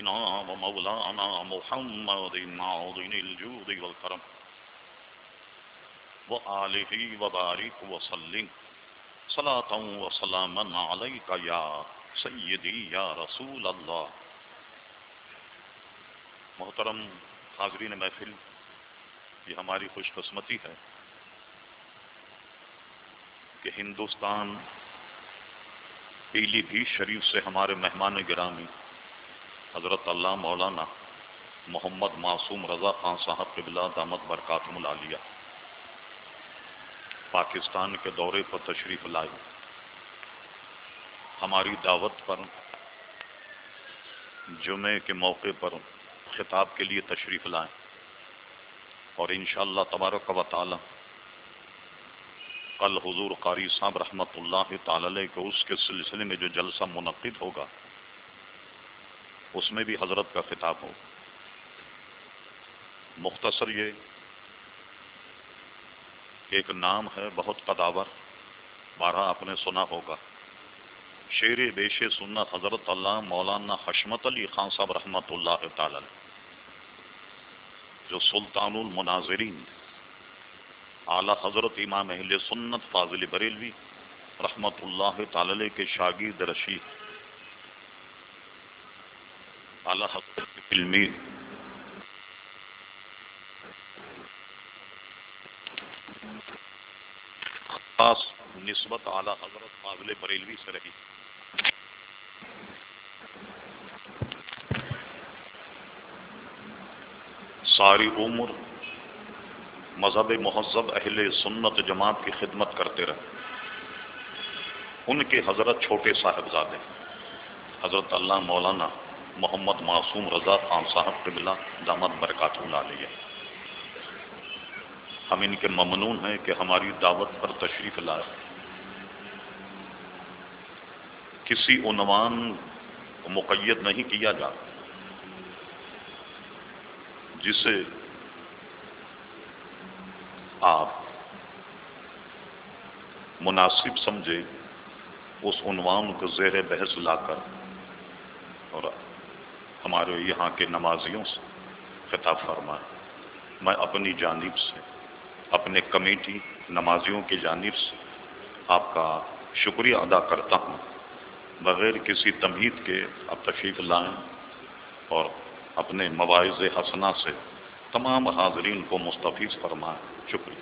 سيدنا ومولانا محمد معظم الجود والكرم وآله وبارك وسلم صلاة وسلاما عليك يا سيدي يا رسول الله. محترم حاضرین محفل، یہ ہماری خوش قسمتی ہے کہ ہندوستان پیلی بھیت شریف سے ہمارے مہمان گرامی حضرت اللہ مولانا محمد معصوم رضا خان صاحب قبلہ دامت برکاتہم العالیہ پاکستان کے دورے پر تشریف لائے، ہماری دعوت پر جمعے کے موقع پر خطاب کے لیے تشریف لائیں، اور انشاءاللہ تبارک و تعالی کل حضور قاری صاحب رحمۃ اللہ تعالی علیہ کو اس کے سلسلے میں جو جلسہ منعقد ہوگا اس میں بھی حضرت کا خطاب ہو. مختصر یہ ایک نام ہے بہت قداور، بارہ آپ نے سنا ہوگا، شیر بیش سنت حضرت اللہ مولانا حشمت علی خان صاحب رحمۃ اللہ تعالی علیہ، جو سلطان المناظرین اعلی حضرت امام اہل سنت فاضل بریلوی رحمۃ اللہ تعالی علیہ کے شاگرد رشید اعلی حضرت علمی خاص نسبت اعلی حضرت فاضل بریلوی سے رہی. ساری عمر مذہب مہذب اہل سنت جماعت کی خدمت کرتے رہے. ان کے حضرت چھوٹے صاحبزادے حضرت اللہ مولانا محمد معصوم رضا خان صاحب قبلہ دامت برکاتہم العالیہ، ہم ان کے ممنون ہیں کہ ہماری دعوت پر تشریف لائے. کسی عنوان کو مقید نہیں کیا جا، جسے آپ مناسب سمجھے اس عنوان کو زیر بحث لا کر اور ہمارے یہاں کے نمازیوں سے خطاب فرمائیں. میں اپنی جانب سے، اپنے کمیٹی نمازیوں کی جانب سے آپ کا شکریہ ادا کرتا ہوں. بغیر کسی تمہید کے آپ تشریف لائیں اور اپنے مواعظ حسنہ سے تمام حاضرین کو مستفیض فرمائیں. شکریہ.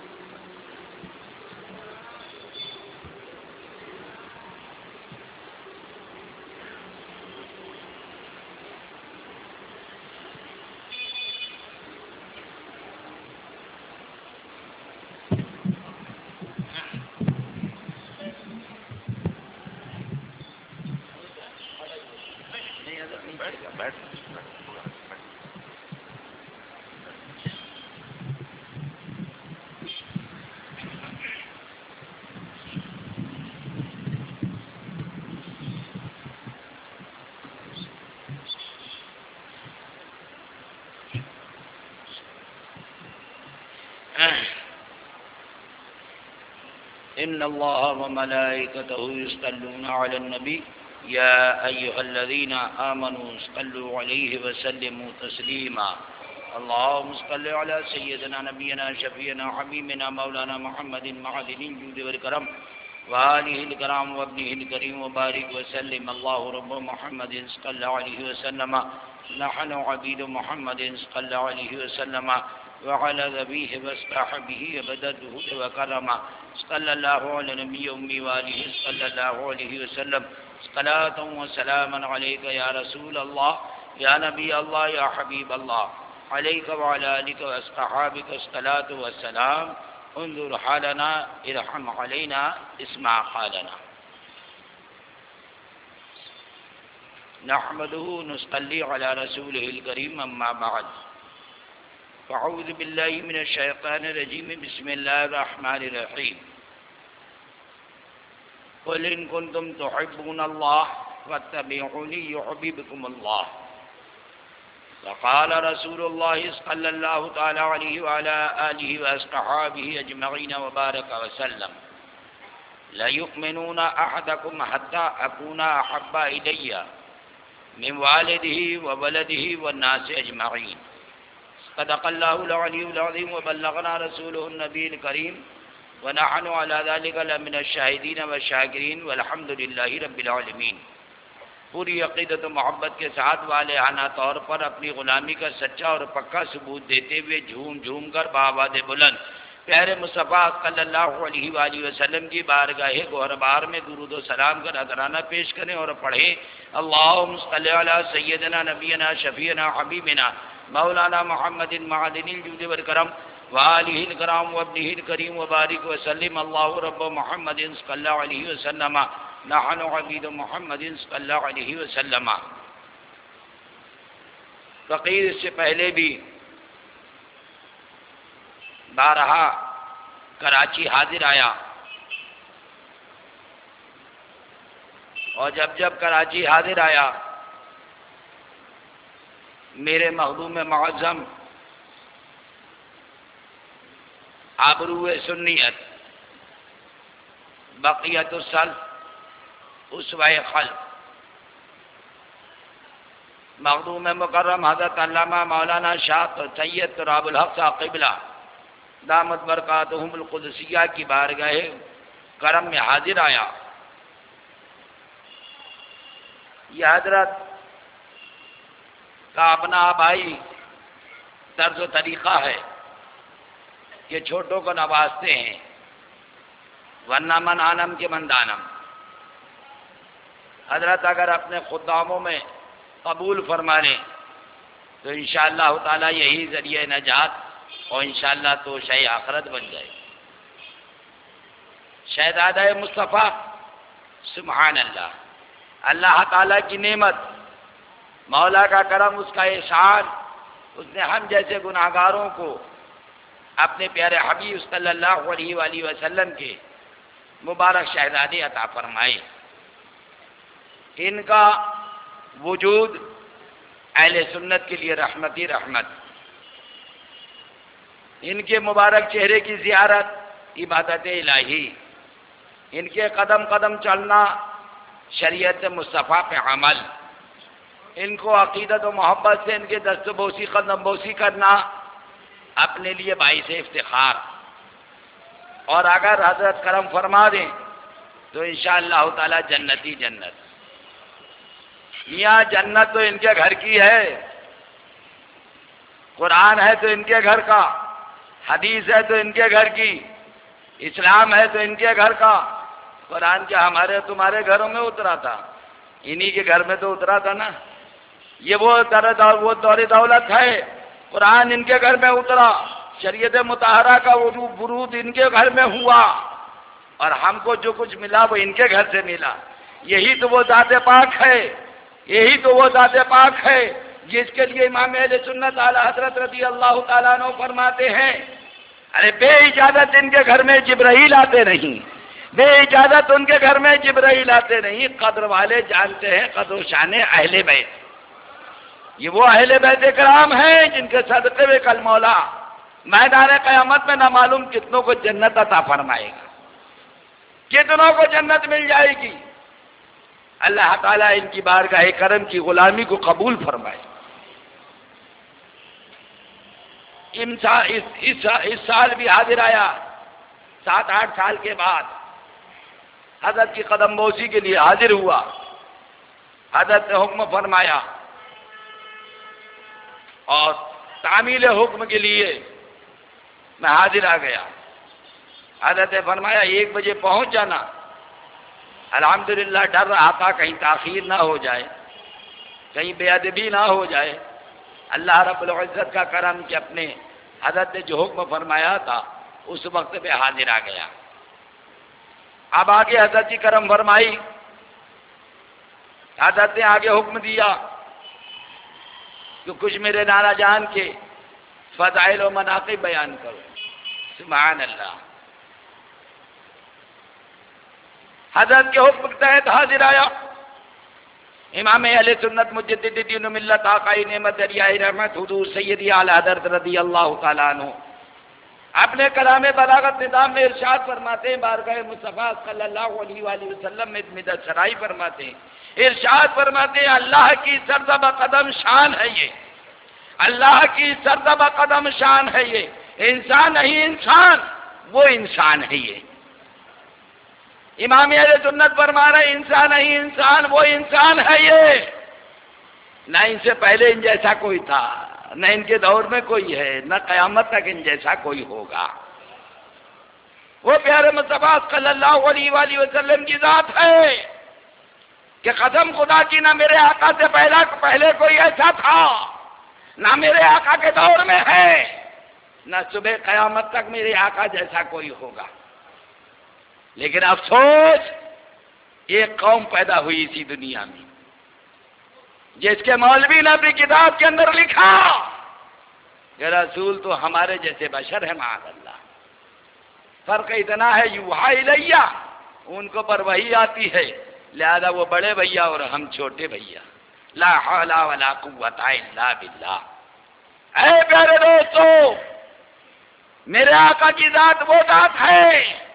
إن الله وملائكته يصلون على النبي يا أيها الذين آمنوا صلوا عليه وسلموا تسليما. اللهم صل على سيدنا نبينا شفيعنا حبيبنا مولانا محمد معدن الجود والكرم وآله الكرام وابنه الكريم وبارك وسلم. الله رب محمد صلى عليه وسلم، نحن عبيد محمد صلى عليه وسلم وعلى ذبيه واصطحبه وبدده وكرما. صلى الله على نبي أمي وآله صلى الله عليه وسلم. صلاة وسلاما عليك يا رسول الله يا نبي الله يا حبيب الله، عليك وعلى آلك وأصحابك الصلاة والسلام. انظر حالنا ارحم علينا اسمع حالنا. نحمده نصلي على رسوله الكريم. أما بعد، فأعوذ بالله من الشيطان الرجيم. بسم الله الرحمن الرحيم. قل إن كنتم تحبون الله فاتبعوني يحببكم الله. وقال رسول الله صلى الله تعالى عليه وعلى آله وأصحابه أجمعين وبارك وسلم: لا يؤمنون أحدكم حتى أكون أحب إلي من والده وولده والناس اجمعین۔ صدق اللہ العلی العظیم وبلغنا رسوله النبی الکریم ونحن على ذلك لمن الشاہدین والشاکرین والحمد للہ رب العالمین۔ پوری عقیدت و محبت کے ساتھ والہانہ طور پر اپنی غلامی کا سچا اور پکا ثبوت دیتے ہوئے جھوم جھوم کر بآواز بلند پیارے مصطفیٰ صلی اللہ علیہ وآلہ وسلم کی بارگاہ گوہربار میں درود و سلام کا نذرانہ پیش کریں اور پڑھیں اللہم صلی علی سیدنا نبینا شفیعنا حبیبنا مولانا محمد معدن الجود والکرم وآلہ الکرام وابنہ الکریم وبارک وسلم اللہ رب محمد صلی اللہ علیہ وسلم نحن عبید محمد صلی اللہ علیہ وسلم۔ فقیر اس سے پہلے بھی بارہا کراچی حاضر آیا، اور جب کراچی حاضر آیا میرے معظم آبرو سنیت بقیت السلف اسوہ خلف مخدوم مکرم حضرت علامہ مولانا شاہ سید تراب الحق صاحب قبلہ دامت برکاتہم القدسیہ کی بارگاہ کرم میں حاضر آیا۔ یہ حضرت کا اپنا آبائی طرز و طریقہ ہے کہ چھوٹوں کو نوازتے ہیں، ورنہ من آنم کے من دانم۔ حضرت اگر اپنے خداموں میں قبول فرما لیں تو انشاءاللہ تعالی یہی ذریعہ نجات اور انشاءاللہ تو شہ آخرت بن جائے۔ شہزادہ مصطفیٰ سبحان اللہ، اللہ تعالیٰ کی نعمت، مولا کا کرم، اس کا احسان، اس نے ہم جیسے گناہگاروں کو اپنے پیارے حبیب صلی اللہ علیہ وآلہ وسلم کے مبارک شہزادے عطا فرمائے۔ ان کا وجود اہل سنت کے لیے رحمتی رحمت، ان کے مبارک چہرے کی زیارت عبادت الہی، ان کے قدم قدم چلنا شریعت مصطفیٰ پہ عمل، ان کو عقیدت و محبت سے ان کے دست بوسی قدم بوسی کرنا اپنے لیے باعث افتخار، اور اگر حضرت کرم فرما دیں تو انشاءاللہ تعالی جنتی جنت۔ میاں جنت تو ان کے گھر کی ہے، قرآن ہے تو ان کے گھر کا، حدیث ہے تو ان کے گھر کی، اسلام ہے تو ان کے گھر کا۔ قرآن کیا ہمارے تمہارے گھروں میں اترا تھا؟ انہی کے گھر میں تو اترا تھا نا۔ یہ وہ دور دولت ہے، قرآن ان کے گھر میں اترا، شریعت مطہرہ کا ورود ان کے گھر میں ہوا، اور ہم کو جو کچھ ملا وہ ان کے گھر سے ملا۔ یہی تو وہ ذات پاک ہے، یہی تو وہ ذات پاک ہے جس کے لیے امام اہل سنت اعلی حضرت رضی اللہ تعالیٰ عنہ فرماتے ہیں، ارے بے اجازت ان کے گھر میں جبرائیل آتے نہیں، بے اجازت ان کے گھر میں جبرائیل آتے نہیں۔ قدر والے جانتے ہیں قدر و شان اہل بیت، یہ وہ اہل بیت کرام ہیں جن کے صدقے میں کل مولا میدان قیامت میں نہ معلوم کتنوں کو جنت عطا فرمائے گا، کتنوں کو جنت مل جائے گی۔ اللہ تعالیٰ ان کی بارگاہ کرم کی غلامی کو قبول فرمائے۔ اس سال بھی حاضر آیا، 7-8 سال کے بعد حضرت کی قدم بوسی کے لیے حاضر ہوا۔ حضرت نے حکم فرمایا اور تعمیل حکم کے لیے میں حاضر آ گیا۔ حضرت نے فرمایا 1 بجے پہنچ جانا۔ الحمدللہ ڈر رہا تھا کہیں تاخیر نہ ہو جائے، کہیں بے ادبی نہ ہو جائے۔ اللہ رب العزت کا کرم کہ اپنے حضرت نے جو حکم فرمایا تھا اس وقت پہ حاضر آ گیا۔ اب آگے حضرت کی کرم فرمائی، حضرت نے آگے حکم دیا کہ کچھ میرے نانا جان کے فضائل و مناقب بیان کرو۔ سبحان اللہ۔ حضرت کے حکم کے تحت حاضر آیا۔ امام اہل سنت مجدد دین و ملت آقائی نعمت دریائے رحمت حضور سیدی اعلی حضرت رضی اللہ تعالیٰ عنہ اپنے کلام بلاغت نظام میں ارشاد فرماتے ہیں، بارگاہ مصطفیٰ صلی اللہ علیہ وآلہ وسلم میں مدد سرائی فرماتے ہیں، ارشاد فرماتے ہیں اللہ کی سرزبہ قدم شان ہے یہ، اللہ کی سرزبہ قدم شان ہے یہ، انسان نہیں انسان، وہ انسان ہے یہ۔ امام اہل سنت فرما رہے انسان نہیں انسان، وہ انسان ہے یہ، نہ ان سے پہلے ان جیسا کوئی تھا، نہ ان کے دور میں کوئی ہے، نہ قیامت تک ان جیسا کوئی ہوگا۔ وہ پیارے مصطفیٰ صلی اللہ علیہ وآلہ وسلم کی ذات ہے کہ قسم خدا کی نہ میرے آقا سے پہلے کوئی ایسا تھا، نہ میرے آقا کے دور میں ہے، نہ صبح قیامت تک میرے آقا جیسا کوئی ہوگا۔ لیکن افسوس ایک قوم پیدا ہوئی اسی دنیا میں جس کے مولوی نے اپنی کتاب کے اندر لکھا کہ رسول تو ہمارے جیسے بشر ہے، معاذ اللہ، فرق اتنا ہے یوحا الیہ، ان کو پر وحی آتی ہے، لہذا وہ بڑے بھیا اور ہم چھوٹے بھیا، لا حول ولا قوت الا باللہ۔ اے پیارے دوستو، میرے آقا کی ذات وہ ذات ہے،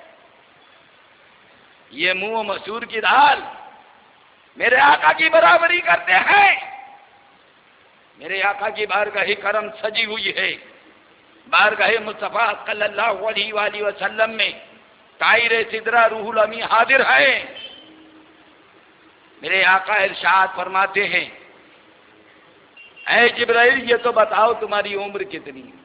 یہ منہ و مسور کی دال میرے آقا کی برابری کرتے ہیں۔ میرے آقا کی بارگاہ کرم سجی ہوئی ہے، بارگاہ مصطفیٰ صلی اللہ علیہ وآلہ وسلم میں طائر سدرہ روح الامی حاضر ہے۔ میرے آقا ارشاد فرماتے ہیں اے جبرائیل یہ تو بتاؤ تمہاری عمر کتنی ہے؟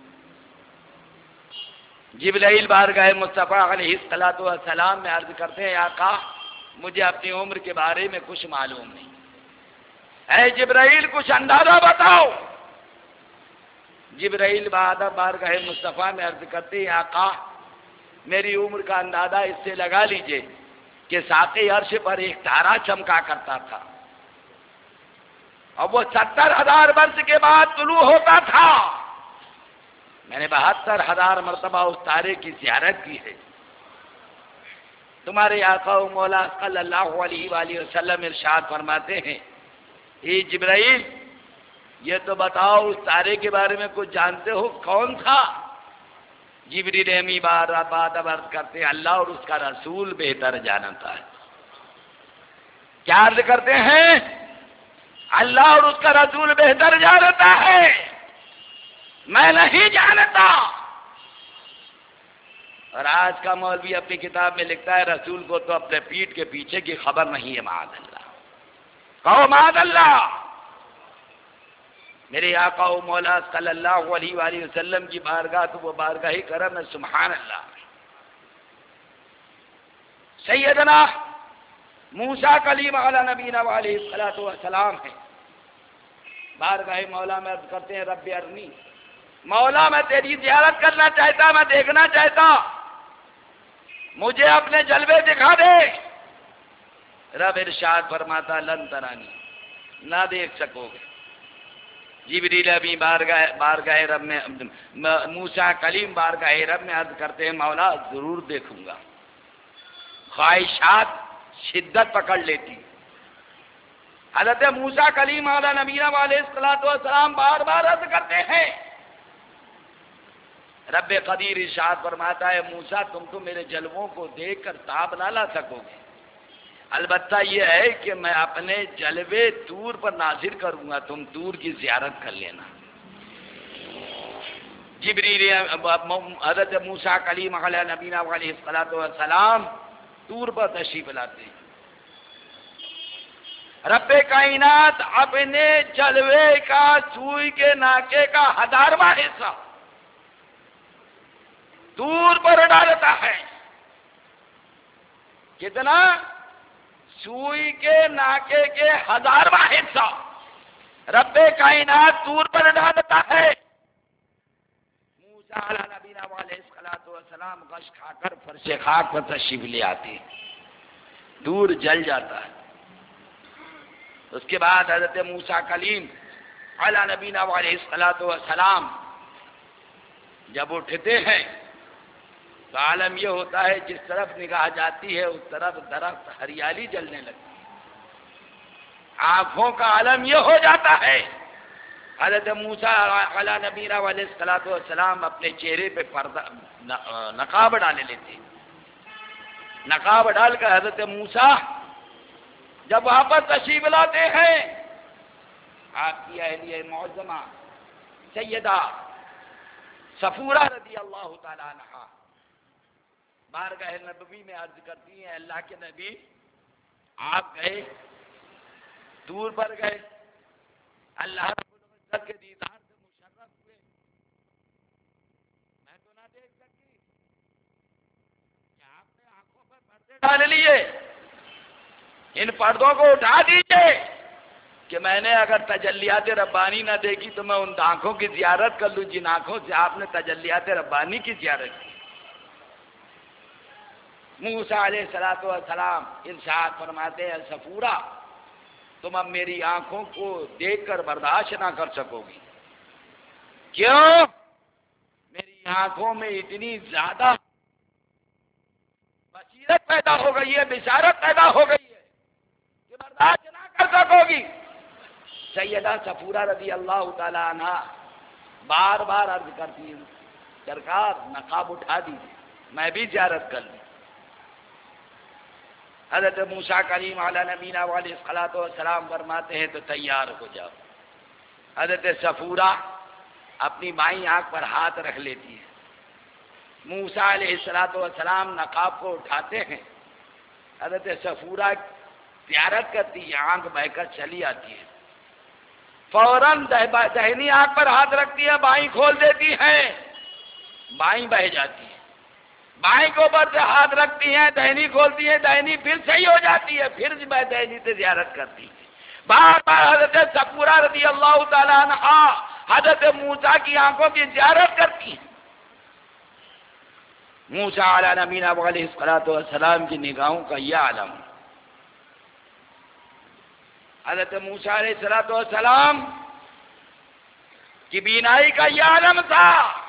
جبرائیل بارگاہ مصطفیٰ علیہ السلام میں عرض کرتے ہیں آقا مجھے اپنی عمر کے بارے میں کچھ معلوم نہیں، اے جبرائیل کچھ اندازہ بتاؤ۔ جبرائیل بارگاہ مصطفیٰ میں عرض کرتے ہیں آقا میری عمر کا اندازہ اس سے لگا لیجئے کہ ساقِ عرش پر ایک تارا چمکا کرتا تھا اور وہ 70,000 برس کے بعد طلوع ہوتا تھا۔ میں نے 72,000 مرتبہ اس تارے کی زیارت کی ہے۔ تمہارے آقا و مولا صلی اللہ علیہ وآلہ وسلم ارشاد فرماتے ہیں اے جبرائیل یہ تو بتاؤ اس تارے کے بارے میں کچھ جانتے ہو کون تھا؟ جبریل امی بار عرض کرتے ہیں اللہ اور اس کا رسول بہتر جانتا ہے۔ کیا عرض کرتے ہیں؟ اللہ اور اس کا رسول بہتر جانتا ہے، میں نہیں جانتا۔ اور آج کا مولوی اپنی کتاب میں لکھتا ہے رسول کو تو اپنے پیٹھ کے پیچھے کی خبر نہیں ہے، معاذ اللہ۔ کہو معاذ اللہ۔ میرے آقا و مولا صلی اللہ علیہ وآلہ وسلم کی بارگاہ تو وہ بارگاہ کرم ہے، سبحان اللہ۔ سیدنا موسیٰ کلیم علی نبینا علیہ السلام ہے، بارگاہ مولا میں عرض کرتے ہیں رب ارنی، مولا میں تیری زیارت کرنا چاہتا، میں دیکھنا چاہتا، مجھے اپنے جلوے دکھا دے۔ رب ارشاد فرماتا لن ترانی، نہ دیکھ سکو گے۔ جبریل ابھی بارگاہ رب میں موسیٰ کلیم بارگاہ رب میں عرض کرتے ہیں مولا ضرور دیکھوں گا۔ خواہشات شدت پکڑ لیتی۔ حضرت موسیٰ کلیم علیہ نبینا علیہ السلام بار بار عرض کرتے ہیں رب قدیر ارشاد فرماتا ہے موسیٰ تم تو میرے جلووں کو دیکھ کر تاب نہ لا سکو گے، البتہ یہ ہے کہ میں اپنے جلوے طور پر نازل کروں گا، تم طور کی زیارت کر لینا۔ جبریل حضرت موسیٰ کلیم علیہ نبینا علیہ السلام طور پر تشریف لاتے ہیں۔ رب کائنات اپنے جلوے کا سوئی کے ناکے کا 1000واں حصہ دور پر ڈالتا ہے۔ کتنا؟ سوئی کے ناکے کے 1000واں حصہ رب کائنات دور پر ڈالتا ہے۔ موسیٰ علیہ نبینا علیہ السلام غش کھا کر فرش خاک پر تشریف لے آتے ہیں، دور جل جاتا ہے۔ اس کے بعد حضرت موسیٰ کلیم علیہ نبینا علیہ السلام جب اٹھتے ہیں تو عالم یہ ہوتا ہے جس طرف نگاہ جاتی ہے اس طرف درخت ہریالی جلنے لگتی ہے، آنکھوں کا عالم یہ ہو جاتا ہے حضرت موسیٰ علیہ نبینا علیہ الصلوۃ والسلام اپنے چہرے پہ پردہ نقاب ڈالے لیتے. نقاب ڈال کر حضرت موسیٰ جب وہاں پر تشریف لاتے ہیں، آپ کی اہلیہ معظمہ سیدہ صفورہ رضی اللہ تعالیٰ عنہا بارگاہ نبوی میں عرض کرتی ہیں، اللہ کے نبی آپ گئے، دور پر گئے، اللہ رب العزت کے دیدار سے مشرف ہوئے، میں تو نہ دیکھ سکتی کہ آپ نے آنکھوں پر پردے ڈال لیے، ان پردوں کو اٹھا دیجئے کہ میں نے اگر تجلیات ربانی نہ دیکھی تو میں ان آنکھوں کی زیارت کر لوں جن آنکھوں سے آپ نے تجلیات ربانی کی زیارت کی. موسیٰ علیہ السلام ارشاد فرماتے ہیں، صفورہ تم اب میری آنکھوں کو دیکھ کر برداشت نہ کر سکو گی. کیوں؟ میری آنکھوں میں اتنی زیادہ بصیرت پیدا ہو گئی ہے، بشارت پیدا ہو گئی ہے کہ برداشت نہ کر سکو گی. سیدہ صفورہ رضی اللہ تعالی عنہ بار بار عرض کرتی ہوں، سرکار نقاب اٹھا دیجیے میں بھی زیارت کر لوں. حضرت موسیٰ کریم علیہ نبینا علیہ الصلوۃ والسلام فرماتے ہیں تو تیار ہو جاؤ. حضرت صفورہ اپنی بائیں آنکھ پر ہاتھ رکھ لیتی ہے. موسیٰ علیہ الصلوۃ والسلام نقاب کو اٹھاتے ہیں، حضرت صفورہ زیارت کرتی ہے، آنکھ بہہ کر چلی آتی ہے، فوراً دہنی آنکھ پر ہاتھ رکھتی ہے، بائیں کھول دیتی ہے، بائیں بہہ جاتی ہے، بائیں کے اوپر سے ہاتھ رکھتی ہیں، دہنی کھولتی ہے، دہنی پھر صحیح ہو جاتی ہے، پھر دہنی سے زیارت کرتی ہے. بار بار حضرت صفورہ رضی اللہ تعالیٰ عنہ حضرت موسیٰ کی آنکھوں کی زیارت کرتی ہیں. موسیٰ علیہ نبینا علیہ الصلوۃ والسلام کی نگاہوں کا یہ عالم، حضرت موسیٰ علیہ الصلوۃ والسلام کی بینائی کا یہ عالم تھا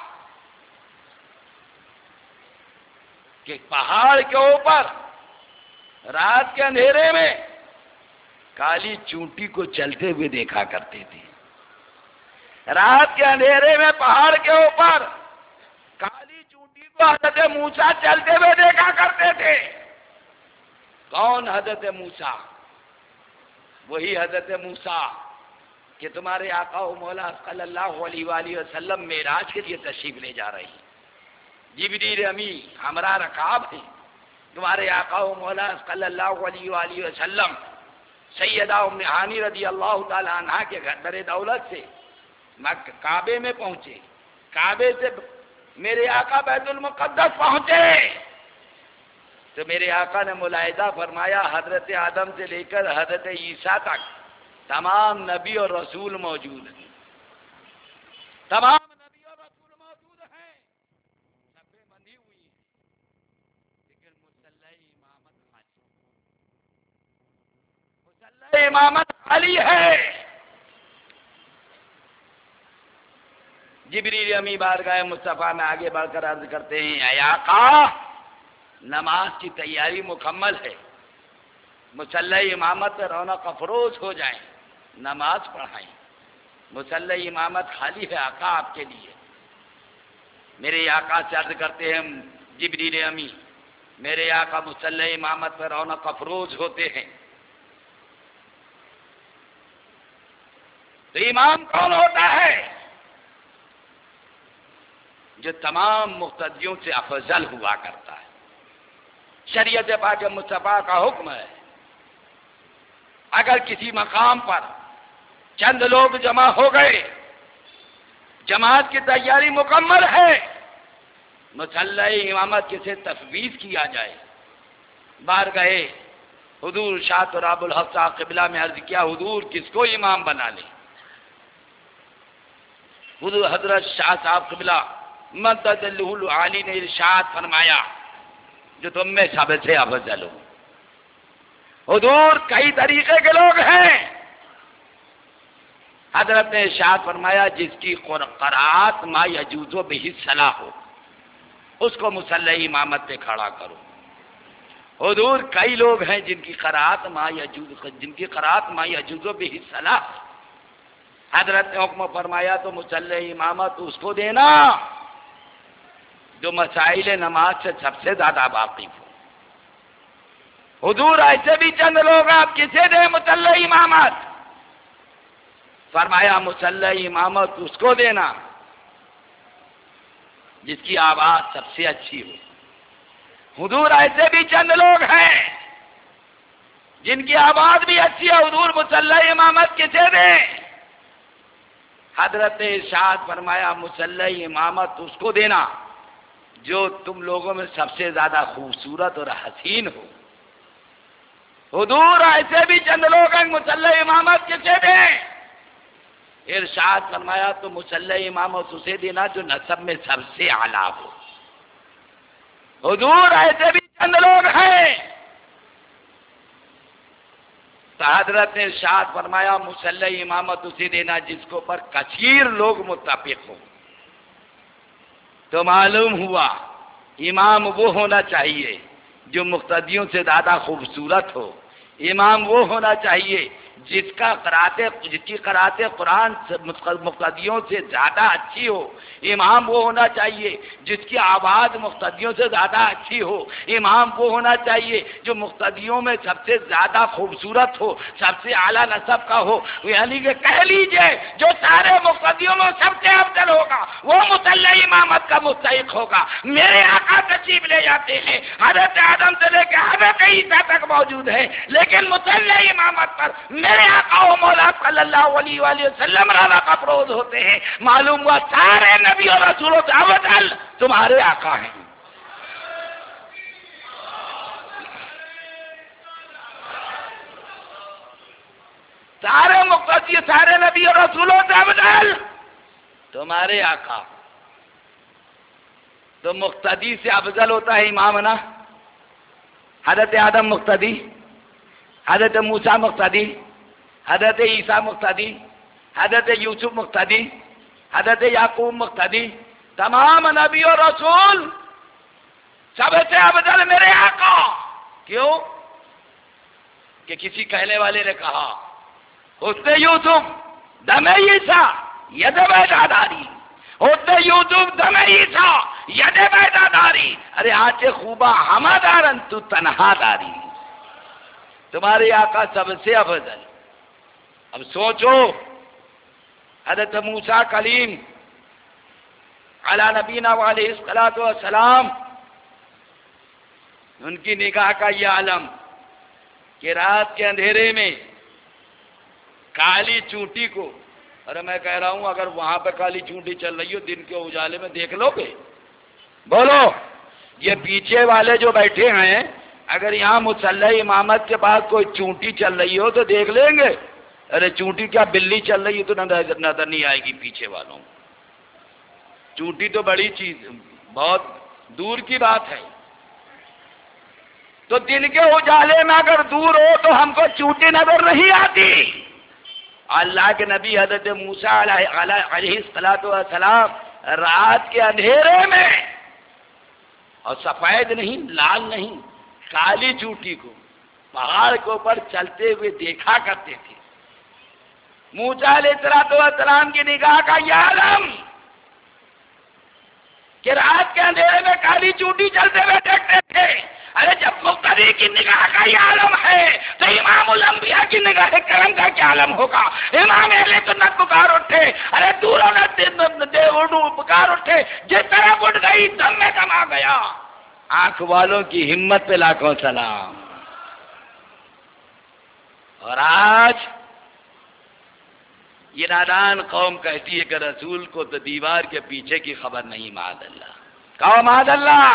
کہ پہاڑ کے اوپر رات کے اندھیرے میں کالی چونٹی کو چلتے ہوئے دیکھا کرتے تھے. رات کے اندھیرے میں پہاڑ کے اوپر کالی چونٹی کو حضرت موسیٰ چلتے ہوئے دیکھا کرتے تھے. کون حضرت موسیٰ؟ وہی حضرت موسیٰ کہ تمہارے آقا و مولا صلی اللہ علیہ وآلہ وسلم معراج کے لیے تشریف لے جا رہی ہیں. جبریل امی ہمراہ رکاب ہیں. تمہارے آقا و مولا صلی اللہ علیہ وآلہ وسلم سیدہ ام ہانی رضی اللہ تعالی عنہ کے گھر در دولت سے کعبے میں پہنچے. کعبے سے میرے آقا بیت المقدس پہنچے تو میرے آقا نے ملاحظہ فرمایا حضرت آدم سے لے کر حضرت عیسیٰ تک تمام نبی اور رسول موجود ہیں. تمام نبی اور رسول موجود ہیں، صفیں بندھی ہوئی ہیں، لیکن مصلی امامت خالی ہے. جبریل امی بارگاہ مصطفیٰ میں آگے بڑھ کر عرض کرتے ہیں، اے آقا نماز کی تیاری مکمل ہے، مصلی امامت میں رونق افروز ہو جائیں، نماز پڑھائیں. مصلی امامت خالی ہے آقا آپ کے لیے. میرے آقا سے عرض کرتے ہیں جبریل امی، میرے آقا مصلی امامت میں رونق افروز ہوتے ہیں. تو امام کون ہوتا ہے؟ جو تمام مقتدیوں سے افضل ہوا کرتا ہے. شریعت پاک مصطفیٰ کا حکم ہے، اگر کسی مقام پر چند لوگ جمع ہو گئے، جماعت کی تیاری مکمل ہے، مصلی امامت سے تفویض کیا جائے. بارگاہ حضور شاہ تراب الحق صاحب قبلہ میں عرض کیا، حضور کس کو امام بنا لیں؟ حضور حضرت شاہ صاحب قبلہ مدد اللہ العالی نے ارشاد فرمایا، جو تم میں سب سے افضل ہو. حضور کئی طریقے کے لوگ ہیں. حضرت نے ارشاد فرمایا جس کی قرات ما یجوز بہ الصلاۃ ہو اس کو مصلی امامت پہ کھڑا کرو. حضور کئی لوگ ہیں جن کی قرات ما یجوز بہ الصلاۃ، حضرت نے حکم فرمایا تو مصلی امامت اس کو دینا جو مسائل نماز سے سب سے زیادہ واقف ہو۔ حضور ایسے بھی چند لوگ آپ کسے دیں مصلی امامت؟ فرمایا مصلی امامت اس کو دینا جس کی آواز سب سے اچھی ہو۔ حضور ایسے بھی چند لوگ ہیں جن کی آواز بھی اچھی ہے، حضور مصلی امامت کسے دیں؟ حضرت نے ارشاد فرمایا مصلی امامت اس کو دینا جو تم لوگوں میں سب سے زیادہ خوبصورت اور حسین ہو۔ حضور ایسے بھی چند لوگ ہیں، مصلی امامت کسے دیں؟ ارشاد فرمایا تو مصلی امامت اسے دینا جو نسب میں سب سے اعلیٰ ہو۔ حضور ایسے بھی چند لوگ ہیں، تو حضرت نے ارشاد فرمایا مصلی امامت اسے دینا جس کے اوپر کثیر لوگ متفق ہوں۔ تو معلوم ہوا امام وہ ہونا چاہیے جو مقتدیوں سے زیادہ خوبصورت ہو، امام وہ ہونا چاہیے جس کی قرأت قرآن مقتدیوں سے زیادہ اچھی ہو، امام وہ ہونا چاہیے جس کی آواز مقتدیوں سے زیادہ اچھی ہو، امام وہ ہونا چاہیے جو مقتدیوں میں سب سے زیادہ خوبصورت ہو، سب سے اعلیٰ نسب کا ہو، یعنی کہ کہہ لیجئے جو سارے مقتدیوں میں سب سے افضل ہوگا وہ مصلی امامت کا مستحق ہوگا۔ میرے آقا تشریف لے جاتے ہیں، حضرت آدم سے لے کے حضرت عیسیٰ تک موجود ہے، لیکن مصلی امامت پر میرے آقا و مولا صلی اللہ علیہ وآلہ وسلم رضا کا فروز ہوتے ہیں۔ معلوم ہوا سارے نبی اور رسولوں سے افضل تمہارے آقا ہیں۔ سارے مقتدی سارے نبی اور رسولوں سے افضل تمہارے آقا۔ تو مقتدی سے افضل ہوتا ہے امام نا۔ حضرت آدم مقتدی، حضرت موسیٰ مقتدی، حضرت عیسیٰ مقتدی، حضرت یوسف مقتدی، حضرت یعقوب مقتدی، تمام نبی اور رسول سب سے افضل میرے آقا۔ کیوں؟ کہ کسی کہنے والے نے کہا حسن یوسف دم عیسیٰ ید بیداداری، حسن یوسف دم عیسیٰ ید بیداداری، ارے آنچ خوبا ہمہ دارن تو تنہا داری۔ تمہارے آقا سب سے افضل۔ اب سوچو حضرت موسیٰ کلیم علی نبینا علیہ الصلوۃ والسلام، ان کی نگاہ کا یہ عالم کہ رات کے اندھیرے میں کالی چونٹی کو، ارے میں کہہ رہا ہوں اگر وہاں پہ کالی چونٹی چل رہی ہو دن کے اجالے میں دیکھ لو گے؟ بولو، یہ پیچھے والے جو بیٹھے ہیں اگر یہاں مصلی امامت کے پاس کوئی چونٹی چل رہی ہو تو دیکھ لیں گے؟ ارے چونٹی کیا بلی چل رہی ہے تو نظر نہیں آئے گی پیچھے والوں۔ چونٹی تو بڑی چیز، بہت دور کی بات ہے۔ تو دن کے اجالے میں اگر دور ہو تو ہم کو چونٹی نظر نہیں آتی۔ اللہ کے نبی حضرت موسیٰ علیہ السلام رات کے اندھیرے میں، اور سفید نہیں لال نہیں کالی چونٹی کو پہاڑ کے اوپر چلتے ہوئے دیکھا کرتے تھے۔ موسیٰ علیہ السلام کی نگاہ کا یہ عالم کہ رات کے اندھیرے میں کالی چونٹی چلتے ہوئے دیکھتے تھے۔ ارے جب مقتدی کی نگاہ کا یہ عالم ہے تو امام الانبیاء کی نگاہ کرم کا کیا عالم ہوگا؟ امام اہل سنت پکار اٹھے، ارے دوروں نے پکار اٹھے، جس طرح اٹھ گئی دم میں دم آ گیا۔ آنکھ والوں کی ہمت پہ لاکھوں سلام۔ اور آج یہ نادان قوم کہتی ہے کہ رسول کو تو دیوار کے پیچھے کی خبر نہیں، معاذ اللہ۔ کہو معاذ اللہ۔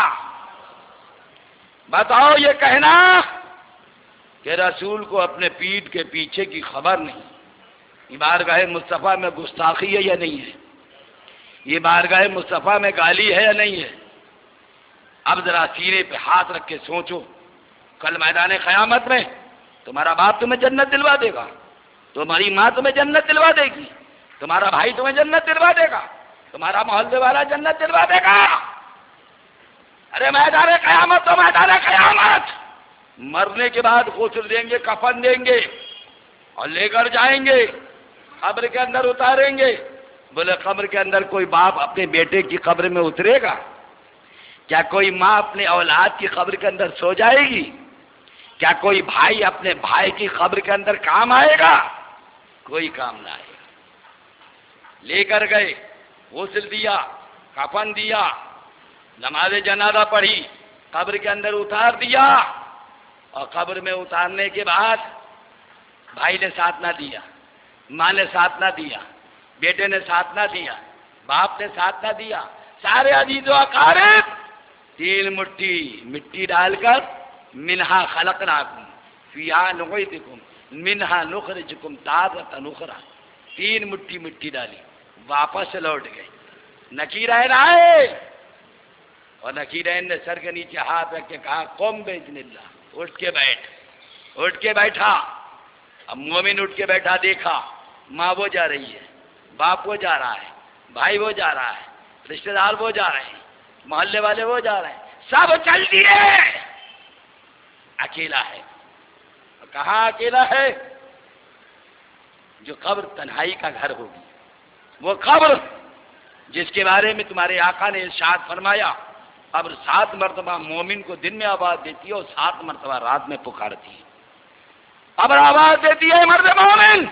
بتاؤ یہ کہنا کہ رسول کو اپنے پیٹھ کے پیچھے کی خبر نہیں، یہ بارگاہ مصطفیٰ میں گستاخی ہے یا نہیں ہے؟ یہ بارگاہ مصطفیٰ میں گالی ہے یا نہیں ہے؟ اب ذرا سینے پہ ہاتھ رکھ کے سوچو، کل میدان قیامت میں تمہارا باپ تمہیں جنت دلوا دے گا، تمہاری ماں تمہیں جنت دلوا دے گی، تمہارا بھائی تمہیں جنت دلوا دے گا، تمہارا محلے والا جنت دلوا دے گا۔ ارے میدان قیامت تو میدان قیامت، مرنے کے بعد غسل دیں گے، کفن دیں گے اور لے کر جائیں گے۔ قبر کے اندر اتاریں گے. بولے قبر کے اندر کوئی باپ اپنے بیٹے کی قبر میں اترے گا؟ کیا کوئی ماں اپنے اولاد کی قبر کے اندر سو جائے گی؟ کیا کوئی بھائی اپنے بھائی کی قبر کے اندر کام آئے گا؟ کوئی کام نہ آئے گا. لے کر گئے، غسل دیا، کفن دیا، نماز جنازہ پڑھی، قبر کے اندر اتار دیا. اور قبر میں اتارنے کے بعد بھائی نے ساتھ نہ دیا، ماں نے ساتھ نہ دیا، بیٹے نے ساتھ نہ دیا، باپ نے ساتھ نہ دیا، سارے عزیز و اقارب 3 مٹھی مٹی ڈال کر منہا خلقناکم فیہا نعیدکم منہا نخرجکم تارۃ اخری، 3 مٹھی مٹی ڈالی، واپس لوٹ گئے. نکیرین آئے اور نکیرین نے سر کے نیچے ہاتھ رکھ کے کہا قم باذن اللہ، اٹھ کے بیٹھ. اٹھ کے بیٹھا. اب مومن اٹھ کے بیٹھا، دیکھا ماں وہ جا رہی ہے، باپ وہ جا رہا ہے، بھائی وہ جا رہا ہے، رشتہ دار وہ جا رہے ہیں، محلے والے وہ جا رہے ہیں، سب چل دیے. اکیلا ہے. کہاں اکیلا ہے؟ جو قبر تنہائی کا گھر ہوگی، وہ قبر جس کے بارے میں تمہارے آقا نے ارشاد فرمایا قبر 7 مرتبہ مومن کو دن میں آواز دیتی ہے اور 7 مرتبہ رات میں پکارتی ہے. قبر آواز دیتی ہے مرد مومن،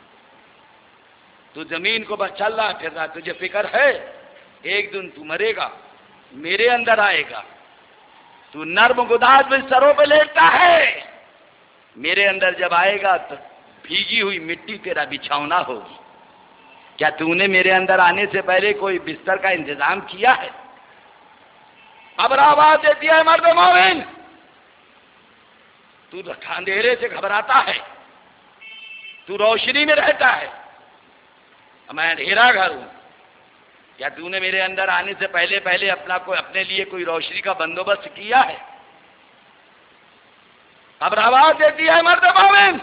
تو زمین کو بس چل رہا پھر رہا، تجھے فکر ہے ایک دن تو مرے گا، میرے اندر آئے گا. تو نرم گداز بستروں پہ لیٹتا ہے، میرے اندر جب آئے گا تو بھیگی ہوئی مٹی تیرا بچھاؤنا ہوگی. کیا تو نے میرے اندر آنے سے پہلے کوئی بستر کا انتظام کیا ہے؟ قبر آواز دیتی ہے مرد مومن، تو اندھیرے سے گھبراتا ہے، تو روشنی میں رہتا ہے، میں اندھیرا گھر ہوں. کیا تو نے میرے اندر آنے سے پہلے اپنے لیے کوئی روشنی کا بندوبست کیا ہے؟ قبر آواز دیتی ہے مرد مومن،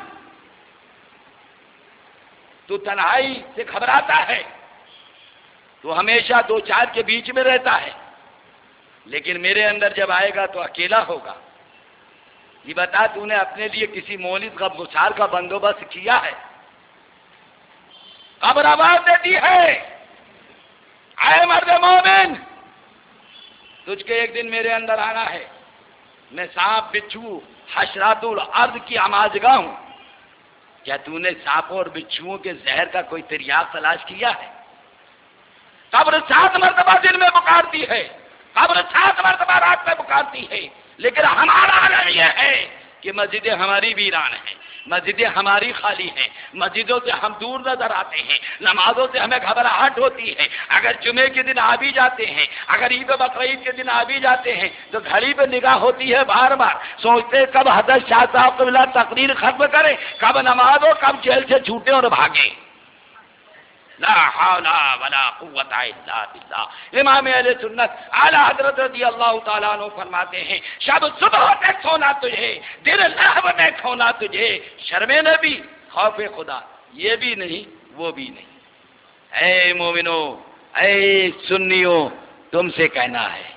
تو تنہائی سے گھبراتا ہے، تو ہمیشہ 2 4 کے بیچ میں رہتا ہے، لیکن میرے اندر جب آئے گا تو اکیلا ہوگا. یہ بتا تو نے اپنے لیے کسی مولد غمگسار کا بندوبست کیا ہے؟ قبر آواز دیتی ہے اے مرد مومن، تجھ کے ایک دن میرے اندر آنا ہے. میں سانپ بچھو حشرات الارض کی آماجگاہ ہوں. کیا تو نے سانپوں اور بچھوؤں کے زہر کا کوئی تریاق تلاش کیا ہے؟ قبر 7 مرتبہ دن میں پکارتی ہے، قبر 7 مرتبہ رات میں پکارتی ہے، لیکن ہمارا عالم یہ ہے کہ مسجدیں ہماری ویران ہیں، مسجدیں ہماری خالی ہیں، مسجدوں سے ہم دور نظر آتے ہیں، نمازوں سے ہمیں گھبراہٹ ہوتی ہے. اگر جمعے کے دن آ بھی جاتے ہیں، اگر عید و بقرعید کے دن آ بھی جاتے ہیں تو گھڑی پہ نگاہ ہوتی ہے، بار بار سوچتے ہیں کب حضرت شاہ صاحب قبلہ تقریر ختم کرے، کب نماز ہو، کب جیل سے چھوٹے اور بھاگے. لا حول ولا قوت الا باللہ. امام اہل سنت اعلی حضرت رضی اللہ تعالیٰ عنہ فرماتے ہیں شب صبح میں کھونا تجھے، دن لہو میں کھونا تجھے، شرم نبی خوف خدا یہ بھی نہیں وہ بھی نہیں. اے مومنو، اے سنیو، تم سے کہنا ہے،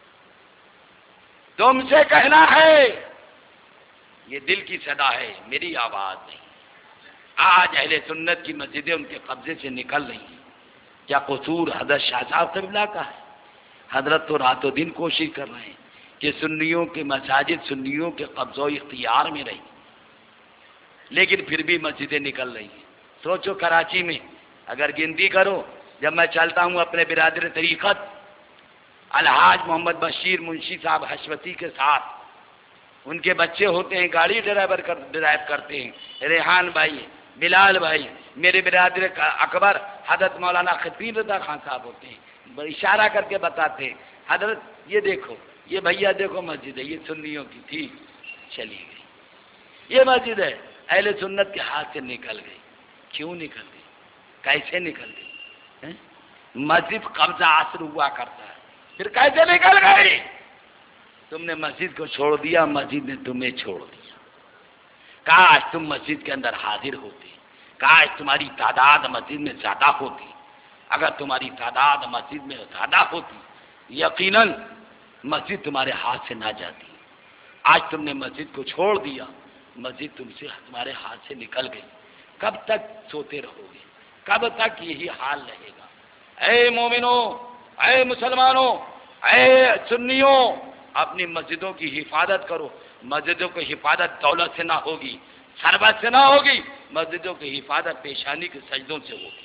تم سے کہنا ہے، یہ دل کی صدا ہے، میری آواز نہیں. آج اہل سنت کی مسجدیں ان کے قبضے سے نکل رہی ہیں. کیا قصور حضرت شاہ صاحب قبلہ کا ہے؟ حضرت تو رات و دن کوشش کر رہے ہیں کہ سنیوں کے مساجد سنیوں کے قبضہ و اختیار میں رہی، لیکن پھر بھی مسجدیں نکل رہی ہیں. سوچو کراچی میں اگر گنتی کرو، جب میں چلتا ہوں اپنے برادر طریقت الحاج محمد بشیر منشی صاحب حشوتی کے ساتھ، ان کے بچے ہوتے ہیں، گاڑی ڈرائیو کرتے ہیں، ریحان بھائی، بلال بھائی، میرے برادر اکبر حضرت مولانا خطیب رضا خان صاحب ہوتے ہیں، اشارہ کر کے بتاتے ہیں حضرت یہ دیکھو، یہ بھیا دیکھو مسجد ہے، یہ سنیوں کی تھی چلی گئی، یہ مسجد ہے اہل سنت کے ہاتھ سے نکل گئی. کیوں نکل گئی؟ کیسے نکل گئی؟ مسجد قبضہ عصر ہوا کرتا ہے، پھر کیسے نکل گئی؟ تم نے مسجد کو چھوڑ دیا، مسجد نے تمہیں چھوڑ دیا. کاش تم مسجد کے اندر حاضر ہوتے، کاش تمہاری تعداد مسجد میں زیادہ ہوتی. اگر تمہاری تعداد مسجد میں زیادہ ہوتی، یقیناً مسجد تمہارے ہاتھ سے نہ جاتی. آج تم نے مسجد کو چھوڑ دیا، مسجد تمہارے ہاتھ سے نکل گئی. کب تک سوتے رہو گے؟ کب تک یہی حال رہے گا؟ اے مومنوں، اے مسلمانوں، اے سنیوں، اپنی مسجدوں کی حفاظت کرو۔ مسجدوں کی حفاظت دولت سے نہ ہوگی، ثروت سے نہ ہوگی، مسجدوں کی حفاظت پیشانی کے سجدوں سے ہوگی۔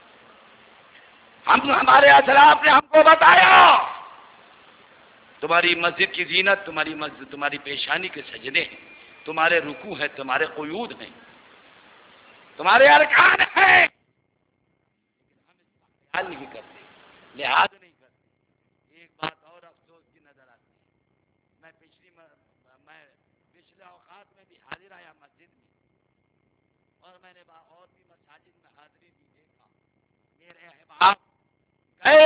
ہمارے اسلاف نے ہم کو بتایا، تمہاری مسجد کی زینت تمہاری مسجد، تمہاری پیشانی کے سجدے ہیں، تمہارے رکوع ہیں، تمہارے قیود ہیں، تمہارے ارکان ہیں، حل نہیں کرتے، لحاظ نہیں کرتے۔ ایک بات اور افسوس کی نظر آتی ہے، میں پچھلے اوقات میں بھی حاضر آیا مسجد میں، اور میں نے اور بھی مساجد میں حاضری بھی دیکھا۔ میرے احباب گئے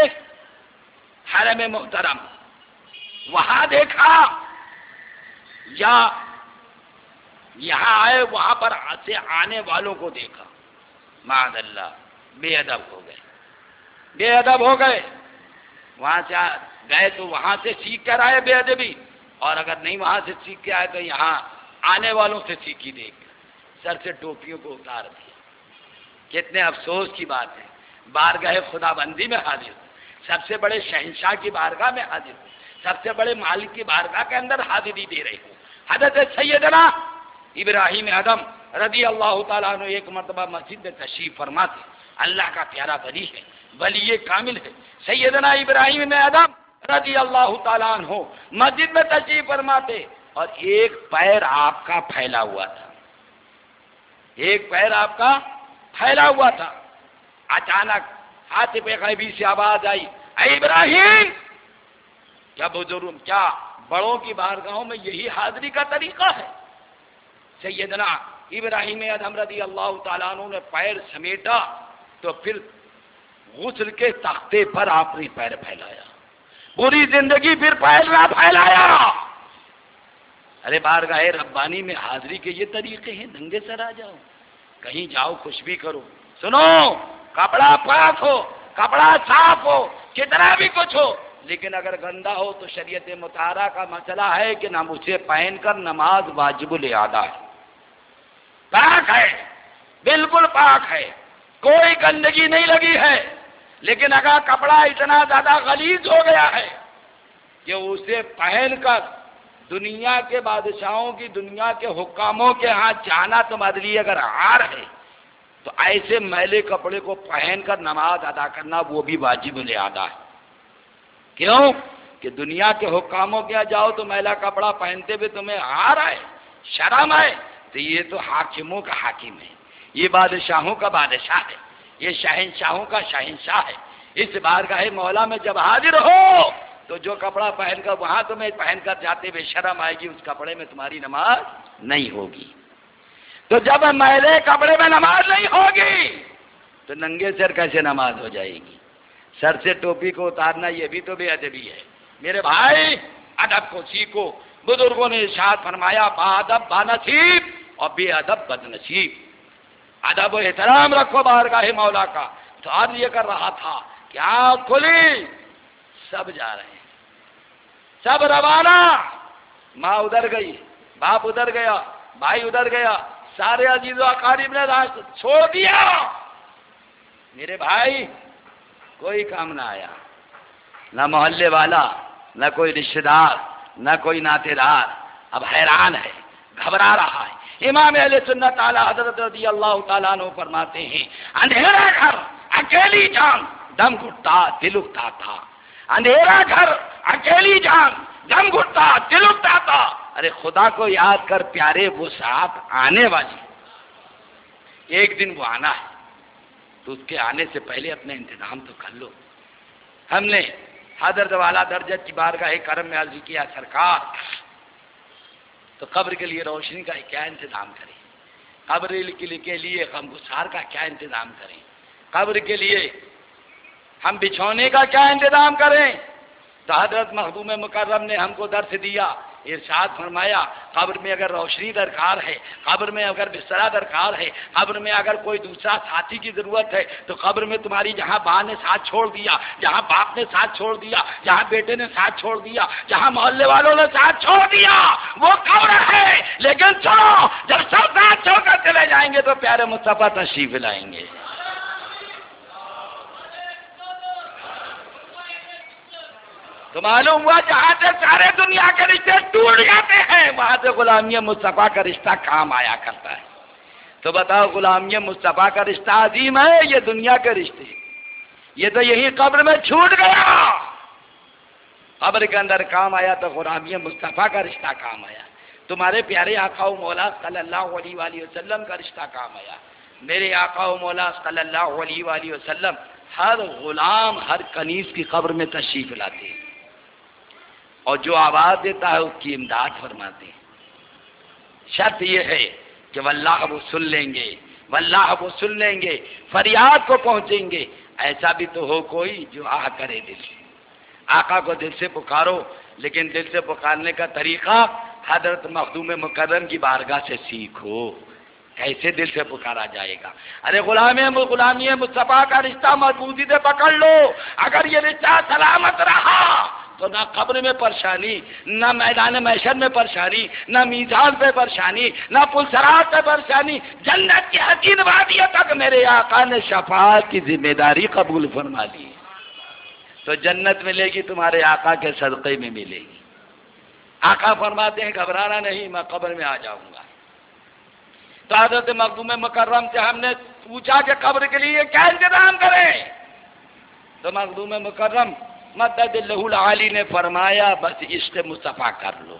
حرم محترم، وہاں دیکھا، یا یہاں آئے وہاں پر سے آنے والوں کو دیکھا، معاذ اللہ بے ادب ہو گئے، بے ادب ہو گئے۔ وہاں سے گئے تو وہاں سے سیکھ کر آئے بے ادبی، اور اگر نہیں وہاں سے سیکھ کے آئے تو یہاں آنے والوں سے سیکھی دیکھ کر سر سے ٹوپیوں کو اتار دیا۔ کتنے افسوس کی بات ہے، بارگاہ خدا بندی میں حاضر ہوں، سب سے بڑے شہنشاہ کی بارگاہ میں حاضر ہوں، سب سے بڑے مالک کی بارگاہ کے اندر حاضری دے رہی ہوں۔ حضرت سیدنا ابراہیم ادم رضی اللہ تعالیٰ عنہ ایک مرتبہ مسجد میں تشریف فرما تھے، اللہ کا پیارا ولی ہے، ولی کامل ہے سیدنا ابراہیم ادم رضی اللہ تعالیٰ عنہ مسجد میں تشریف فرماتے، اور ایک پیر آپ کا پھیلا ہوا تھا، ایک پیر آپ کا پھیلا ہوا تھا۔ اچانک حاطب غیبی سے آواز آئی، اے ابراہیم! کیا بزرگ، کیا بڑوں کی بارگاہوں میں یہی حاضری کا طریقہ ہے؟ سیدنا ابراہیم ادم رضی اللہ تعالیٰ عنہ نے پیر سمیٹا تو پھر غسل کے تختے پر آپ نے پیر پھیلایا، پوری زندگی پھر پیر نہ پھیلایا۔ ارے بارگاہ ربانی میں حاضری کے یہ طریقے ہیں، ننگے سر آ جاؤ، کہیں جاؤ کچھ بھی کرو، سنو، کپڑا پاک ہو، کپڑا صاف ہو، کتنا بھی کچھ ہو، لیکن اگر گندا ہو تو شریعت مطہرہ کا مسئلہ ہے کہ نہ اسے پہن کر نماز واجب الادا ہے، پاک ہے، بالکل پاک ہے، کوئی گندگی نہیں لگی ہے، لیکن اگر کپڑا اتنا زیادہ غلیظ ہو گیا ہے کہ اسے پہن کر دنیا کے بادشاہوں کی، دنیا کے حکاموں کے ہاں جانا تمہارے لیے اگر عار ہے، تو ایسے میلے کپڑے کو پہن کر نماز ادا کرنا وہ بھی واجب الادا ہے۔ کیوں کہ دنیا کے حکاموں کے یہاں جاؤ تو میلا کپڑا پہنتے ہوئے تمہیں عار آئے، شرم آئے، تو یہ تو حاکموں کا حاکم ہے، یہ بادشاہوں کا بادشاہ ہے، یہ شہنشاہوں کا شہنشاہ ہے۔ اس بارگاہ مولا میں جب حاضر ہو تو جو کپڑا پہن کر وہاں تمہیں پہن کر جاتے ہوئے شرم آئے گی، اس کپڑے میں تمہاری نماز نہیں ہوگی۔ تو جب میلے کپڑے میں نماز نہیں ہوگی تو ننگے سر کیسے نماز ہو جائے گی؟ سر سے ٹوپی کو اتارنا یہ بھی تو بے ادبی ہے۔ میرے بھائی، ادب کو سیکھو۔ بزرگوں نے ارشاد فرمایا، باادب بانصیب اور بے ادب بدنصیب۔ ادب و احترام رکھو بارگاہ مولا کا۔ تو آج یہ کر رہا تھا کہ آنکھ کھلی، سب جا رہے ہیں، سب روانہ، ماں ادھر گئی، باپ ادھر گیا، بھائی ادھر گیا، سارے عزیز و اقارب نے راستہ چھوڑ دیا۔ میرے بھائی، کوئی کام نہ آیا، نہ محلے والا، نہ کوئی رشتہ دار، نہ کوئی ناطے دار، اب حیران ہے، گھبرا رہا ہے۔ امام اہل سنت اعلی حضرت رضی اللہ تعالیٰ عنہ فرماتے ہیں، اندھیرا گھر، اکیلی جان، دم گھٹتا دل اٹھتا تھا۔ اندھیرا گھر، اکیلی جان، دم گھٹتا دل اٹھتا تھا۔ ارے خدا کو یاد کر پیارے، وہ ساتھ آنے والی، ایک دن وہ آنا ہے، تو اس کے آنے سے پہلے اپنا انتظام تو کر لو۔ ہم نے حضرت والا درجت کی بارگاہ کرم میں عرض کیا، سرکار تو قبر کے لیے روشنی کا کیا انتظام کریں، قبر کے لیے غمگسار کا کیا انتظام کریں، قبر کے لیے ہم بچھونے کا کیا انتظام کریں؟ تو حضرت محبوب مکرم نے ہم کو درس دیا، ارشاد فرمایا، قبر میں اگر روشنی درکار ہے، قبر میں اگر بسترا درکار ہے، قبر میں اگر کوئی دوسرا ساتھی کی ضرورت ہے، تو قبر میں تمہاری جہاں ماں نے ساتھ چھوڑ دیا، جہاں باپ نے ساتھ چھوڑ دیا، جہاں بیٹے نے ساتھ چھوڑ دیا، جہاں محلے والوں نے ساتھ چھوڑ دیا، وہ قبر ہے۔ لیکن چلو، جب سب ساتھ چھوڑ کر چلے جائیں گے تو پیارے مصطفیٰ تشریف لائیں گے۔ تو معلوم ہوا جہاں سے سارے دنیا کے رشتے ٹوٹ جاتے ہیں وہاں سے غلامی مصطفیٰ کا رشتہ کام آیا کرتا ہے. تو بتاؤ غلامی مصطفیٰ کا رشتہ عظیم ہے یہ دنیا کے رشتے؟ یہ تو یہی قبر میں چھوٹ گیا. قبر کے اندر کام آیا تو غلامی مصطفیٰ کا رشتہ کام آیا. تمہارے پیارے آقا و مولا صلی اللہ علیہ وآلہ وسلم کا رشتہ کام آیا. میرے آقا و مولا صلی اللہ علیہ وآلہ وسلم ہر غلام ہر کنیز کی قبر میں تشریف لاتے ہیں اور جو آواز دیتا ہے اس کی امداد فرماتے ہیں. شرط یہ ہے کہ واللہ وہ سن لیں گے، واللہ وہ سن لیں گے، فریاد کو پہنچیں گے. ایسا بھی تو ہو کوئی جو آہ کرے دل سے. آقا کو دل سے پکارو، لیکن دل سے پکارنے کا طریقہ حضرت مخدوم مکرم کی بارگاہ سے سیکھو. کیسے دل سے پکارا جائے گا؟ ارے غلامی مصطفیٰ کا رشتہ مضبوطی سے پکڑ لو. اگر یہ رشتہ سلامت رہا تو نہ قبر میں پریشانی، نہ میدان محشر میں پریشانی، نہ میزان پہ پریشانی، نہ پل صراط پہ پریشانی. جنت کی حسین وادیوں تک میرے آقا نے شفاعت کی ذمہ داری قبول فرما لی. تو جنت ملے گی تمہارے آقا کے صدقے میں ملے گی. آقا فرماتے ہیں گھبرانا نہیں، میں قبر میں آ جاؤں گا. تو حضرت مخدوم مکرم سے ہم نے پوچھا کہ قبر کے لیے کیا انتظام کریں؟ تو مخدوم مکرم مدد اللہ العالی نے فرمایا بس عشق مصطفیٰ کر لو،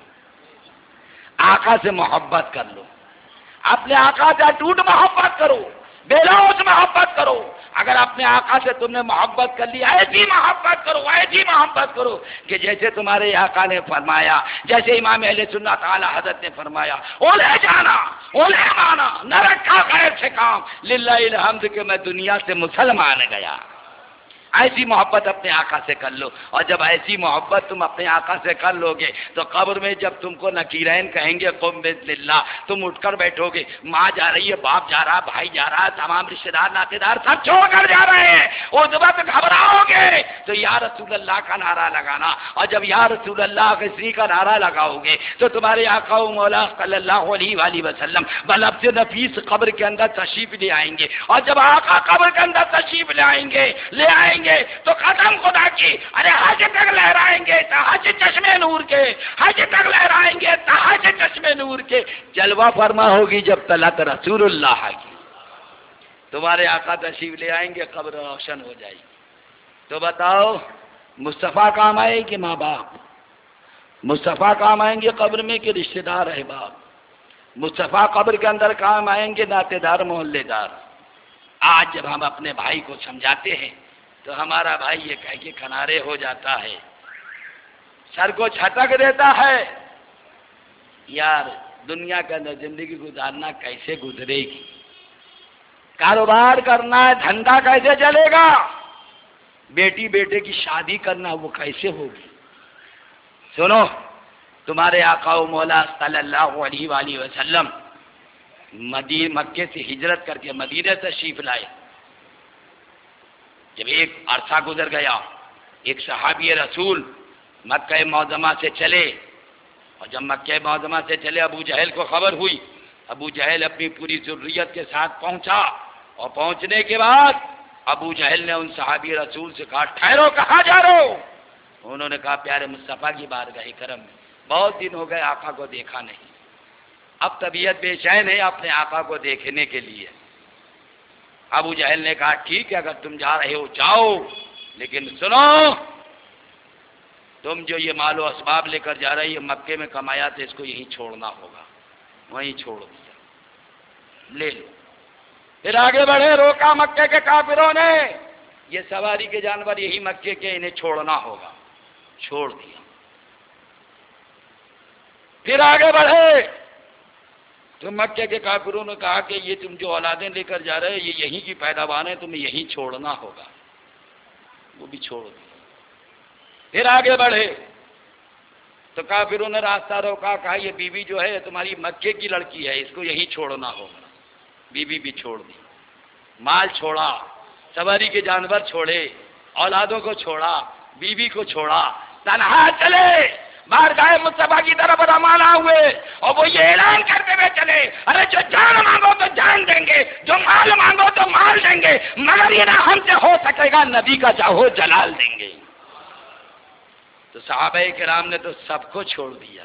آقا سے محبت کر لو، اپنے آقا سے ٹوٹ محبت کرو، بے لوث محبت کرو. اگر اپنے آقا سے تم نے محبت کر لی ایسی محبت کرو، ایسی محبت کرو کہ جیسے تمہارے آقا نے فرمایا، جیسے امام اہل سنت اعلی حضرت نے فرمایا، اولے جانا اولے مانا، نہ رکھا غیر سے کام، للہ الحمد کہ میں دنیا سے مسلمان گیا. ایسی محبت اپنے آقا سے کر لو. اور جب ایسی محبت تم اپنے آقا سے کر لو گے تو قبر میں جب تم کو نکیرین کہیں گے قم بسم، تم اٹھ کر بیٹھو گے. ماں جا رہی ہے، باپ جا رہا، بھائی جا رہا، تمام رشتے دار ناطے دار سب چھوڑ کر جا رہے ہیں. اس وقت گھبراؤ گے تو یا رسول اللہ کا نعرہ لگانا. اور جب یا رسول اللہ کسی کا نعرہ لگاؤ گے تو تمہارے آقا و مولا صلی اللہ علیہ وآلہ وسلم بلفظ نفیس قبر کے اندر تشریف لے آئیں گے. اور جب آقا قبر کے اندر تشریف لے آئیں گے تو قسم خدا کی ارے حج تک لہرائیں گے حج چشمے نور کے، حج تک لہرائیں گے حج چشمے نور کے. جلوہ فرما ہوگی جب طلعت رسول اللہ کی. تمہارے آقا تشریف لے آئیں گے، قبر روشن ہو جائے گی. تو بتاؤ مصطفیٰ کام آئے کہ ماں باپ؟ مصطفیٰ کام آئیں گے قبر میں کہ رشتے دار احباب؟ مصطفیٰ قبر کے اندر کام آئیں گے ناطے دار محلے دار. آج جب ہم اپنے بھائی کو سمجھاتے ہیں تو ہمارا بھائی یہ کہہ کے کنارے ہو جاتا ہے، سر کو چھٹک دیتا ہے. یار دنیا کے اندر زندگی گزارنا کیسے گزرے گی؟ کاروبار کرنا ہے، دھندا کیسے چلے گا؟ بیٹی بیٹے کی شادی کرنا وہ کیسے ہوگی؟ سنو، تمہارے آقا و مولا صلی اللہ علیہ وآلہ وسلم مکے سے ہجرت کر کے مدینہ تشریف لائے. جب ایک عرصہ گزر گیا، ایک صحابی رسول مکہ معظمہ سے چلے. اور جب مکہ معظمہ سے چلے ابو جہل کو خبر ہوئی. ابو جہل اپنی پوری ذریت کے ساتھ پہنچا اور پہنچنے کے بعد ابو جہل نے ان صحابی رسول سے کہا ٹھہرو، کہاں جا رہے ہو؟ انہوں نے کہا پیارے مصطفیٰ کی بارگاہ کرم میں بہت دن ہو گئے آقا کو دیکھا نہیں، اب طبیعت بے چین ہے اپنے آقا کو دیکھنے کے لیے. ابو جہل نے کہا ٹھیک ہے اگر تم جا رہے ہو جاؤ، لیکن سنو تم جو یہ مال و اسباب لے کر جا رہے یہ مکے میں کمایا تھا، اس کو یہیں چھوڑنا ہوگا. وہیں چھوڑ دیا، لے لو. پھر آگے بڑھے، روکا مکے کے کافروں نے، یہ سواری کے جانور یہی مکے کے، انہیں چھوڑنا ہوگا. چھوڑ دیا. پھر آگے بڑھے تو مکے کے کافروں نے کہا کہ یہ تم جو اولادیں لے کر جا رہے یہ یہیں کی پیداوار ہے، تمہیں یہیں چھوڑنا ہوگا. وہ بھی چھوڑ دیا. پھر آگے بڑھے تو کافروں نے راستہ روکا، کہا یہ بیوی جو ہے تمہاری مکے کی لڑکی ہے، اس کو یہیں چھوڑنا ہوگا. بیوی بھی چھوڑ دی، مال چھوڑا، سواری کے جانور چھوڑے، اولادوں کو چھوڑا، بیوی کو چھوڑا، تنہا چلے بارگاہ مصطفیٰ کی طرف روانہ ہوئے. اور وہ یہ اعلان کرتے ہوئے چلے ارے جو جان مانگو تو جان دیں گے، جو مال مانگو تو مال دیں گے، مگر یہ نہ ہم سے ہو سکے گا نبی کا چاہو جلال دیں گے. تو صحابہ کرام نے تو سب کو چھوڑ دیا،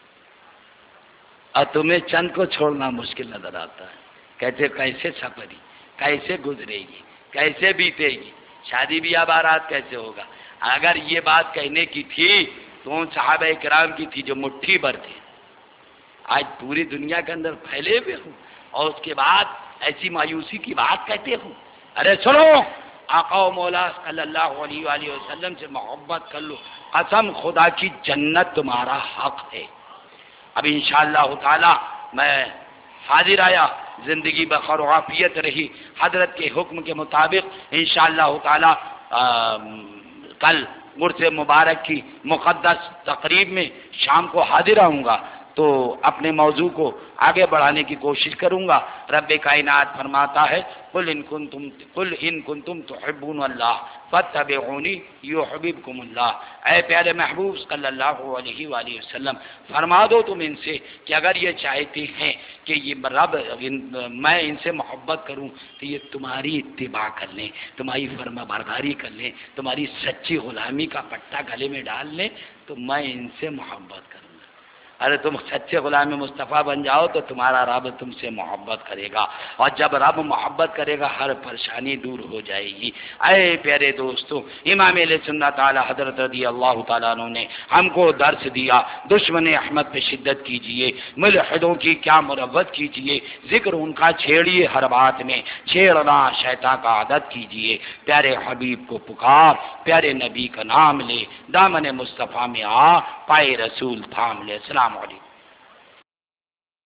اور تمہیں چند کو چھوڑنا مشکل نظر آتا ہے۔ کہتے کیسے سفری، کیسے گزرے گی، کیسے بیتے گی، شادی بیاہ بارات کیسے ہوگا؟ اگر یہ بات کہنے کی تھی تو ان صحابہ کرام کی تھی جو مٹھی بھر تھے، آج پوری دنیا کے اندر پھیلے ہوئے ہوں، اور اس کے بعد ایسی مایوسی کی بات کہتے ہوں۔ ارے سنو، آقا و مولا صلی اللہ علیہ وآلہ وسلم سے محبت کر لو، قسم خدا کی جنت تمہارا حق ہے۔ اب انشاءاللہ تعالی میں حاضر آیا، زندگی بخیر و عافیت رہی، حضرت کے حکم کے مطابق انشاءاللہ تعالی کل عرس مبارک کی مقدس تقریب میں شام کو حاضر آؤں گا، تو اپنے موضوع کو آگے بڑھانے کی کوشش کروں گا۔ رب کائنات فرماتا ہے قل ان کنتم تحبون اللہ فاتبعونی یحببکم اللہ۔ اے پیارے محبوب صلی اللہ علیہ وآلہ وسلم، فرما دو تم ان سے کہ اگر یہ چاہتے ہیں کہ یہ رب میں ان سے محبت کروں تو یہ تمہاری اتباع کر لیں، تمہاری فرما برداری کر لیں، تمہاری سچی غلامی کا پٹا گلے میں ڈال لیں، تو میں ان سے محبت کروں۔ ارے تم سچے غلام مصطفیٰ بن جاؤ تو تمہارا رب تم سے محبت کرے گا، اور جب رب محبت کرے گا ہر پریشانی دور ہو جائے گی۔ اے پیارے دوستو، امام اہل سنت تعالی حضرت رضی اللہ تعالیٰ عنہ نے ہم کو درس دیا، دشمن احمد پہ شدت کیجئے، ملحدوں کی کیا مروت کیجئے، ذکر ان کا چھیڑیے ہر بات میں، چھیڑنا شیطان کا عادت کیجئے، پیارے حبیب کو پکار، پیارے نبی کا نام لے، دامن مصطفیٰ میں آ، پائے رسول تھام لے۔ السلام علیکم۔